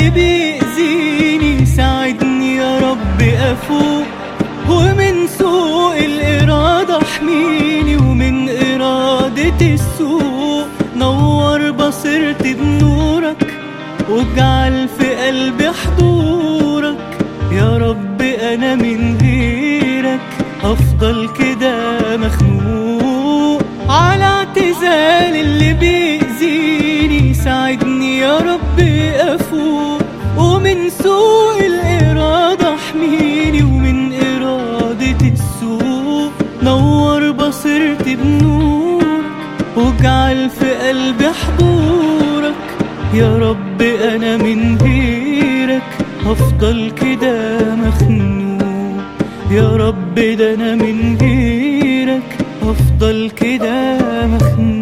اللي بيأذيني، ساعدني يا رب أفوق، ومن سوء الإرادة احميني، ومن إرادة السوء نور بصيرتي بنورك، واجعل في قلبي حضورك. يا رب أنا من غيرك أفضل كده مخنوق، على اعتزال اللي بيأذيني، ساعدني يا رب أفوق، ومن سوء الإرادة احميني، ومن إرادة السوء نور بصيرتي بنورك، واجعل في قلبي حضورك. يا رب أنا من غيرك هفضل كده مخنوق، يا رب ده أنا من غيرك هفضل كده مخنوق.